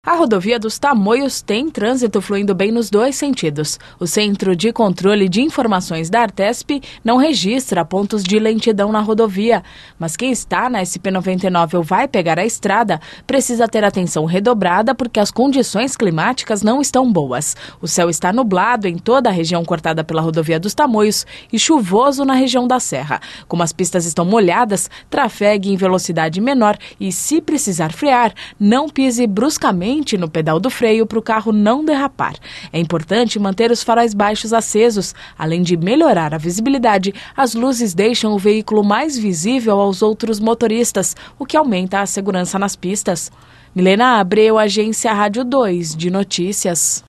A rodovia dos Tamoios tem trânsito fluindo bem nos dois sentidos. O Centro de Controle de Informações da Artesp não registra pontos de lentidão na rodovia, mas quem está na SP-99 ou vai pegar a estrada precisa ter atenção redobrada porque as condições climáticas não estão boas. O céu está nublado em toda a região cortada pela rodovia dos Tamoios e chuvoso na região da Serra. Como as pistas estão molhadas, trafegue em velocidade menor e, se precisar frear, não pise bruscamente no pedal do freio para o carro não derrapar. É importante manter os faróis baixos acesos. Além de melhorar a visibilidade, as luzes deixam o veículo mais visível aos outros motoristas, o que aumenta a segurança nas pistas. Milena Abreu, Agência Rádio 2 de Notícias.